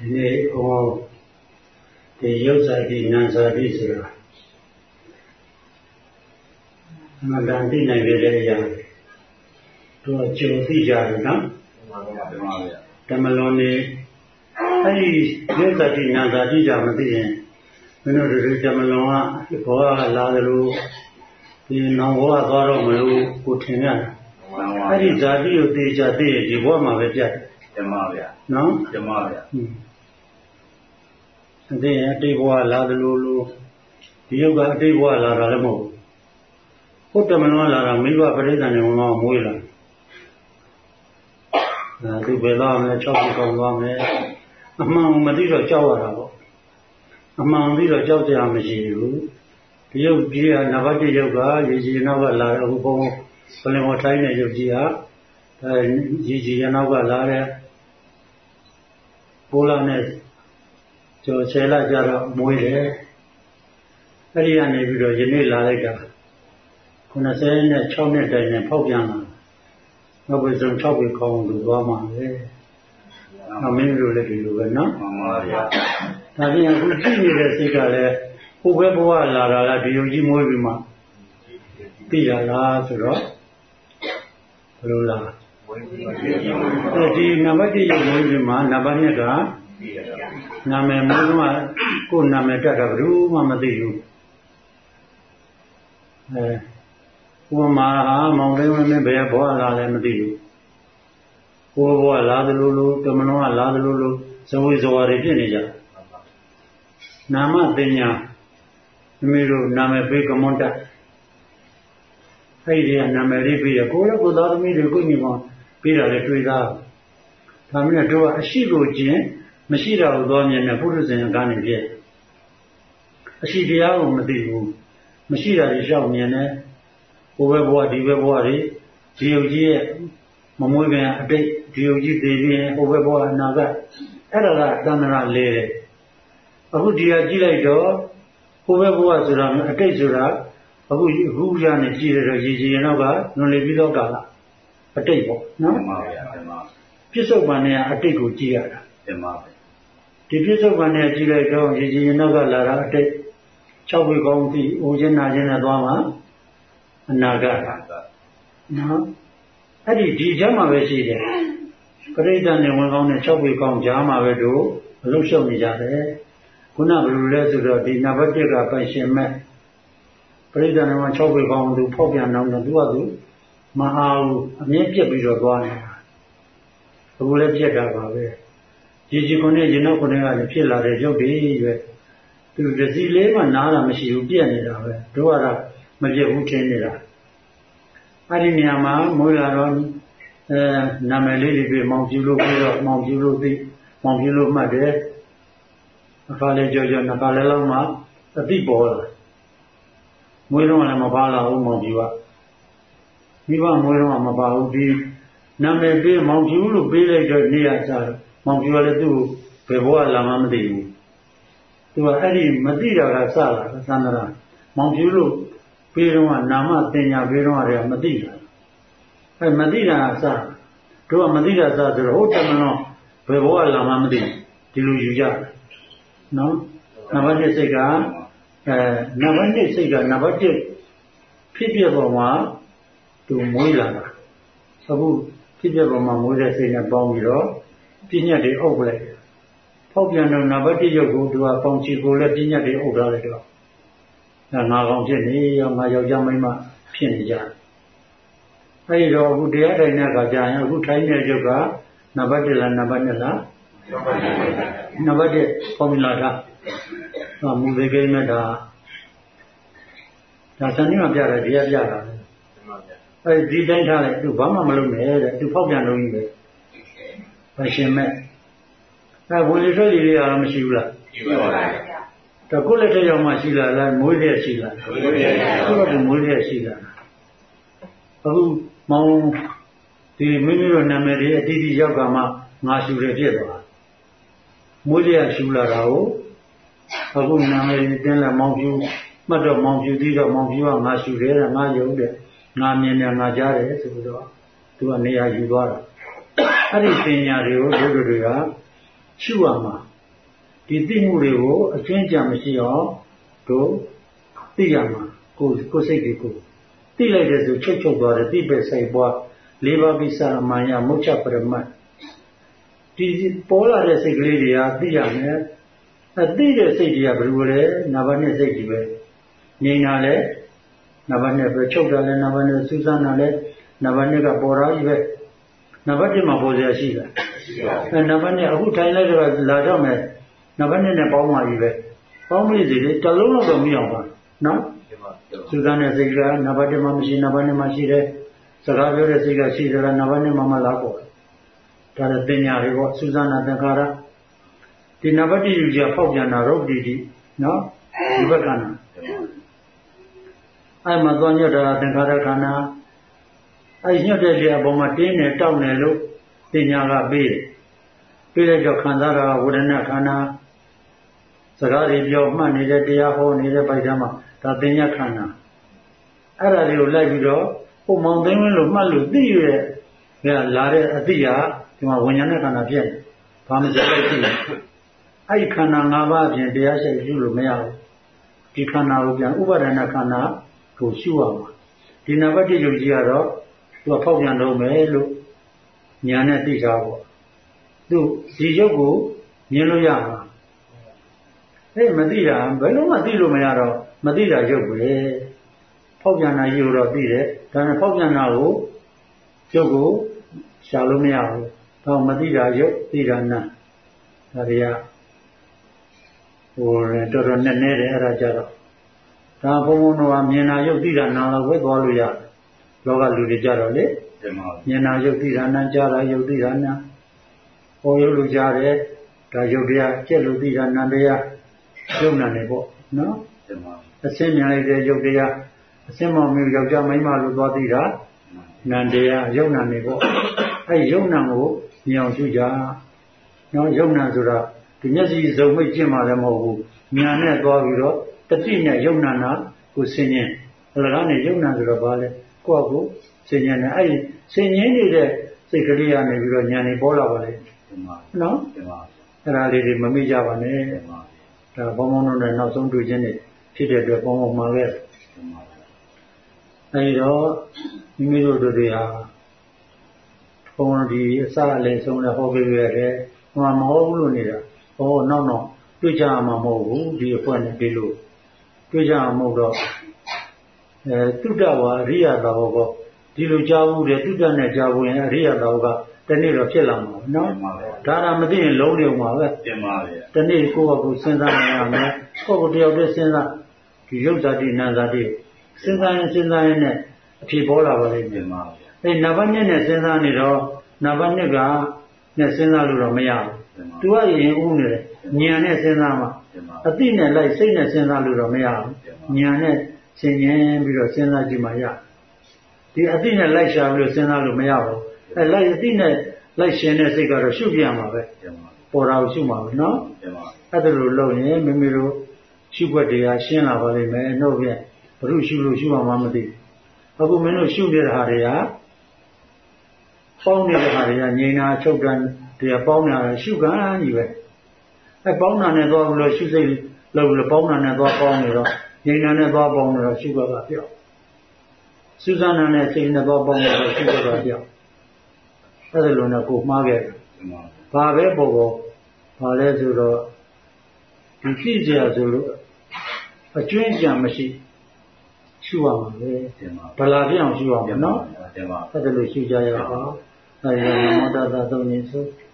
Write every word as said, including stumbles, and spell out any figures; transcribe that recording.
ဒီနေ့ဟောဒီရုပ်စာတိနာစာတိဆိုတာမတန်သိနိုင်တဲ့အရာတို့ကြုံသိကြတယ်နော်ဓမ္မလုံးနေအဲ့ဒီရုပ်စာတိနာစာတိကြမသိရင်မင်းတို့တို့ဓမ္မလုံးကဘောကလာတယ်လို့ဒီနောင်ဘောကသွားတော့မလို့ကိုထင်ရတယ်အဲ့ဒီဇာတိကိုသိကြသိရင်ဒီဘောမှာပဲပြတ်တယ်ဓမ္မဗျာနော်ဓမ္မဗျာအသိရင်အတိတ်ဘဝလာတယ်လို့လို့ဒီယုတ်ကအတိတ်ဘဝလာတာလည်းမဟုတ်ဘူးဟုတ်တယ်မလို့လာတာမိဘပရိသတ်နေမှာမွေးလာအဲသူပဲသွားမယ်၆ခုကောင်းသွားမယ်အမှန်မသိတော့ကြောက်ရတာပေါ့အမှန်သိတော့ကြောက်ကြရမရှိဘူးဒီယုတ်ကြီးကနံပါတ်တစ်ယုတ်ကရေကြီးနောက်ကလာတဲ့အခုဘုံဘလင်မောထိုင်းတဲ့ယုတ်ကြီးကအဲရေကြီးရနောက်ကလာတဲ့ပိုးလာနဲ့ကျော်ဆယ်လကြတော့မွေးတယ်အဲ့ဒီကနေပြီးတော့ယနေ့လာလိုက်တာခုနှစ်ဆယ်နဲ့၆နှစ်တိုင်နဲ့ဖောက်ပြန်လာနောက်ပြီးဆုံး၆ปีကောင်းလို့သွားမှာပဲနောက်မင်းတို့လည်းဒီလိုပဲနော်မှန်ပါဗျာဒါပြင်အခုကြည့်နေတဲ့စိတ်ကလည်းဟိုဘက်ဘဝလာတာလားဒီယုံကြည်မွေးပြီးမှသိရလားဆိုတော့ဘယ်လိုလားဒီနံပါတ်တစ်ယုံမွေးပြီးမှနံပါတ်နှစ်ကနာမည်မိုးကကိုယ်နာမည်တက်တာဘယ်သူမှမသိဘူးအဲဥပမာဟာမောင်လေးဝင်းမင်းဘယ်ဘဝလာလဲမသိဘူးကိုယ်ဘဝလာတယ်လို့လို့တမနောကလာတယ်လို့လို့ဇဝေဇဝါတွေဖြစ်နေကြနာမတင်ညာမိမိတို့နာမည်ပေးကမွန်တက်အဲ့ဒီကနာမည်လေးပေးရကိုယ်လည်းကိုယ်သားသမီးတွေကိုညီမပေးတာလည်းတွေ့သားဒါမှမဟုတ်တို့ကအရှိကိုကျင့်မရှိတာကိုသွားမြင်တဲ့ပုရိသေကနေပြည့်အရှိတရားကိုမသိဘူးမရှိတာတွေရှောက်မြင်တဲ့ဟိုဘက်ဘဝဒီဘက်ဘဝတွေဒီယုတ်ကြီးရဲ့မမွေးခင်အတိတ်ဒီယုတ်ကြီးသိပြီးရင်ဟိုဘက်ဘဝအနာဂတ်အဲ့ဒါကသန္တရာလဲတယ်အခုဒီဟာကြည့်လိုက်တော့ဟိုဘက်ဘဝဆိုတာအတိတ်ဆိုတာအခုအခုရနေကြည့်ရတော့ရည်ကြည်ရင်တော့ကလွန်လေပြီးတော့ကာလအတိတ်ပေါ့နော်မှန်ပါဗျာမှန်ပါပြစ္ဆုတ်ပန်နဲ့အတိတ်ကိုကြည့်ရတာမှန်ပါဒီပြစ္ဆုတ်ပန်နဲ့ကြည့်လိုက်တော့ရည်ကြည်ရင်တော့ကလာတာအတိတ်၆ဝေကောင်းပြီးအိုခြင်းနာခြင်းနဲ့သွားမှာအနာဂတ်နော်အဲ့ဒီဒီကြားမှာပဲရှိတယ်ပရိသတ်နဲ့ဝင်ကောင်းနဲ့၆ဝေကောင်းကြားမှာပဲတို့အလုံးရှုပ်နေကြတယ်ခုနဘယ်လိုလဲဆိုတော့ဒီနံပါတ်တစ်ကပိုင်ရှင်မဲ့ပရိသတ်နဲ့၆ဝေကောင်းသူဖောက်ပြန်အောင်တော့သူကသူမဟာဘူးအမြဲပြက်ပြီးတော့သွားနေတာအခုလည်းပြက်တာပါပဲဒီကြီးခုနဲ့ရင်နောက်ခုနဲ့ကလည်းဖြစ်လာတဲ့ရုပ်တွေရွယ်သူတစီလေးမှနားတာမရှိဘူးပြက်နေတာပဲတို့ကတော့မပြက်ဘူးထင်နေတာအဲ့ဒီနေရာမှာမွေးလာတော့အဲနာမည်လေးတွေပြီးမောင်ပြူလို့ပြီးတော့မောင်ပြူလို့သိမောင်ပြူလို့မှတ်တယ်အခါလေးကြောကြောနှစ်ခါလေးလောက်မှအတိပေါ်လာမွေးတော့လည်းမပါလာဘူးမောင်ပြူကမိဘမွေးတော့မပါဘူးဒီနာမည်ပြီးမောင်ပြူလို့ပေးလိုက်တော့နေရာစားမောင်ပြူကလည်းသူ့ဘယ်ဘဝလာမှမသိဘူးသူကအဲ့ဒီမသိတာကစလာသန္တရာမောင်ပြူလို့ပေးတော့ကနာမတင်ညာပေးတော့ရတယ်မသိတာအဲမသိတာကစတို့ကမသိတာစဆိုတော့ဟုတ်တယ်မနော်ဘယ်ဘဝလာမှမသိဒီလိုယူကြနော်နံပါတ်တစ်စိတ်ကအဲနံပါတ်တစ်စိတ်ကနံပါတ်တစ်ဖြစ်ပြပေါ်မှာသူမွေးလာတာအခုဖြစ်ပြပေါ်မှာမွေးတဲ့စိတ်နဲ့ပေါင်းပြီးတော့ပြည့်ညတ်တွေအုပ်လိုက်ဖောက်ပြန်တော့နံပါတ်တစ်ရုပ်ကိုသူကပေါင်းချီကိုလည်းပြည့်ညတ်တွေအုပ်ထားလိုက်တော့ငါကောင်ဖြစ်နေရောငါယောက်ျားမိန်းမဖြစ်နေကြအဲဒီတော့အခုတရားထိုင်တဲ့အခါကျရင်အခုထိုင်တဲ့ရုပ်ကနံပါတ်တစ်လားနံပါတ်နှစ်လားနံပါတ်တစ်ဖော်မူလာထားဟောမူသေးကိန်းနဲ့ဒါဒါစံနေမှာပြတယ်တရားပြတာလေအဲဒီတိုင်းထားလိုက်သူဘာမှမလုပ်နဲ့တဲ့သူဖောက်ပြန်လို့ကြီးပဲဗရှင်မဲ့အဲဝေလီဆွေကြီးတွေအားမရှိဘူးလားရှိပါပါတကုလက်ထက်ရောက်မှရှိလာလားမွေးတဲ့ရှိလာမွေးတဲ့အခုတော့မွေးတဲ့ရှိလာအခုမောင်ဒီမိမိတို့နာမည်တွေအတိအကျရောက်ကမှငါရှူတယ်ဖြစ်သွားမွေးတဲ့ရှူလာတာကိုအခုနာမည်တင်းလာမောင်ပြူမှတ်တော့မောင်ပြူပြီးတော့မောင်ပြူကငါရှူတယ်ငါယုံတယ်ငါမြင်တယ်ငါကြားတယ်ဆိုတော့သူကနေရာယူသွားတာအဲ့ဒီပညာတွေကိုတို့တို့တွေကရှုရမှာဒီသိမှုတွေကိုအကျဉ်းချမရှိအောင်တို့သိရမှာကိုကိုစိတ်တွေကိုသိလိုက်တဲ့ဆိုချုပ်ချုပ်သွားတယ်သိပဲစိတ်ပွားလေးပါးပိစာမာယမုတ်ချပရမတ်ဒီပေါ်လာတဲ့စိတ်ကလေးတွေကသိရမယ်အသိတဲ့စိတ်တွေကဘယ်လိုလဲနံပါတ်နှစ်စိတ်ကြီးပဲငြိမ်တာလဲနံပါတ်နှစ်ပဲချုပ်တာလဲနံပါတ်နှစ်စူးစမ်းတာလဲနံပါတ်နှစ်ကပေါ်တာကြီးပဲနံပါတ်တစ်မှာပေါ်စရာရှိတာအဲနံပါတ်နှစ်အခုထိုင်လိုက်တော့လာတော့မယ်နံပါတ်နှစ်နဲ့ပေါင်းပါပြီပဲပေါင်းပြီစီလေတလုံးတော့မရအောင်ပါနော်စူးစမ်းတဲ့စိတ်ကနံပါတ်တစ်မှာမရှိနံပါတ်နှစ်မှာရှိတယ်စကားပြောတဲ့စိတ်ကရှိတယ်နံပါတ်နှစ်မှာမှလာပေါ်ဒါလည်းတင်ညာတွေပေါ့စူးစမ်းတာသင်္ခါရဒီနံပါတ်တစ်ယူကြဖောက်ပြန်တာရုပ်တည်တည်နော်ဒီဘက်ကနာအဲ့မှာသွားညွတ်တာသင်္ခါရခန္ဓာအဲ့ညွတ်တဲ့နေရာပေါ်မှာတင်းနေတောက်နေလို့တင်ညာကပေးတယ်ပေးလိုက်တော့ခံစားတာဝေဒနာခန္ဓာစကားတွေပြောမှတ်နေတဲ့တရားဟောနေတဲ့ပိုက်တမ်းမှာဒါတင်ညာခန္ဓာအဲ့ဒါတွေကိုလိုက်ပြီးတော့ပုံမောင်သိမ်းဝင်းလို့မှတ်လို့သိရတဲ့လာတဲ့အသိဟာဒီမှာဝิญญาณခန္ဓာဖြစ်တယ်ဘာမှမစိတ်သိဘူးအဲ့ဒီခန္ဓာ၅ပါးအပြင်တရားရှိရှိလို့မရဘူးဒီခန္ဓာကိုပြန်ဥပါဒနာခန္ဓာကိုရှုရမှာဒီနံပါတ်တစ်ယုတ်ကြီးကတော့သူကဖောက်ပြန်တော့မယ်လို့ညာနဲ့သိတာပေါ့သူဒီယုတ်ကိုမြင်လို့ရမှာအဲ့မသိတာဘယ်လုံးမှသိလို့မရတော့မသိတာယုတ်ပဲဖောက်ပြန်တာယုတ်တော့သိတယ်ဒါနဲ့ဖောက်ပြန်တာကိုယုတ်ကိုရှာလို့မရဘူးတော့မသိတာယုတ်သိတာနာဒါတွေကဟိုတော်တော်နဲ့နေတယ်အဲ့ဒါကြတော့ဒါဘုံဘုံတော့မြင်တာယုတ်သိတာနာတော့ဝဲသွားလို့ရတယ်လောကလူတွေကြတော့လေမြင်တာယုတ်သိတာနာကြားတာယုတ်သိတာနာဟောယုတ်လူကြားတယ်ဒါယုတ်တရားကျက်လူသိတာနာတရားယုတ်နာနေပေါ့နော်အစင်းမြင်လိုက်တဲ့ယုတ်တရားအစင်းမောင်မျိုးယောက်ျားမိန်းမလို့သွားသိတာနန္တရားယုတ်နာနေပေါ့အဲ့ယုတ်နာကိုမြင်အောင်ရှုကြနော်ယုတ်နာဆိုတာဒီမျက်စိစုံမိတ်ကျင့်မှလည်းမဟုတ်ဘူးဉာဏ်နဲ့သွားပြီးတော့တတိနဲ့ယုတ်နာနာကိုဆင်ញင်အလကားနဲ့ယုတ်နာဆိုတော့ဘာလဲကိုယ့်ကိုဆင်ញင်တယ်အဲ့ဒီဆင်ញင်နေတဲ့စိတ်ကလေးကနေပြီးတော့ဉာဏ်နေပေါ်လာပါလေနော်အဲ့ဒါလေးတွေမမိကြပါနဲ့ဒါဘောင်းဘောင်းတို့နဲ့နောက်ဆုံးတွေ့ချင်းနေဖြစ်တဲ့အတွက်ဘောင်းဘောင်းမှာပဲအဲ့တော့မိမိတို့တို့တွေဟာဘုံဒီအစအလယ်ဆုံးလည်းဟောပေးရတယ်ဟောမဟုတ်ဘူးလို့နေတာဟောနောက်နောက်တွေ့ကြမှာမဟုတ်ဘူးဒီအဖွဲ့နဲ့ဒီလိုတွေ့ကြမှာမဟုတ်တော့အဲတုတ္တဝါအရိယသာဘောကဒီလိုကြားဘူးတယ်တုတ္တနဲ့ကြားဘူးရင်အရိယသာဘောကတနေ့တော့ဖြစ်လာမှာနော်ဒါကမသိရင်လုံးနေမှာပဲတင်ပါဗျာတနေ့ကိုယ့်ဘကိုစဉ်းစားနေရမယ်ကိုယ့်ကိုတယောက်တည်းစဉ်းစားဒီရုပ်ဇာတိနာဇာတိစဉ်းစားရင်စဉ်းစားရင်နဲ့အဖြစ်ပေါ်လာပါလိမ့်မယ်ပါဗျာအဲနံပါတ်နှစ်နဲ့စဉ်းစားနေတော့နံပါတ်နှစ်ကနဲ့စဉ်းစားလို့တော့မရဘူးသူကရင်ဦးနေတယ်ဉာဏ်နဲ့စဉ်းစားမှအသိနဲ့လိုက်စိတ်နဲ့စဉ်းစားလို့တော့မရဘူးဉာဏ်နဲ့ရှင်းရင်ပြီးတော့စဉ်းစားကြည့်မှရဒီအသိနဲ့လိုက်ရှာပြီးတော့စဉ်းစားလို့မရဘူးအဲလိုက်အသိနဲ့လိုက်ရှင်တဲ့စိတ်ကတော့ရှုပြရမှာပဲပေါ်တာကိုရှုမှာပဲနော်အဲ့ဒါလိုလုပ်ရင်မိမိတို့ရှုွက်တွေကရှင်းလာပါလိမ့်မယ်နှုတ်ပြန်ဘုရုရှုလို့ရှုမှမသိအခုမင်းတို့ရှုနေတဲ့ဟာတွေကပေါင်းနေတဲ့ဟာတွေကငြိမ်တာချုပ်တာတွေကပေါင်းနေတာရှုကံကြီးပဲအဲပေါင်းတာနဲ့သွားလို့ရှုစိတ်လို့လို့ပေါင်းတာနဲ့သွားပေါင်းနေတော့ငြိမ်တာနဲ့သွားပေါင်းနေတော့ရှုကံကပြောက်စူးစမ်းတာနဲ့စိတ်နဲ့သွားပေါင်းနေတော့ရှုကံကပြောက်အဲ့ဒါလိုနဲ့ကိုမှားခဲ့တယ်ဘာပဲပေါ်ပေါ်ဘာလဲဆိုတော့ဒီဖြစ်ကြဆိုလို့အကျွင်းကြံမရှိရှုရမှာပဲဗလာပြအောင်ရှုရမှာနော်အဲ့ဒါလိုရှုကြရအောင်အဲဒီမောတ္တသာသုံးနေဆို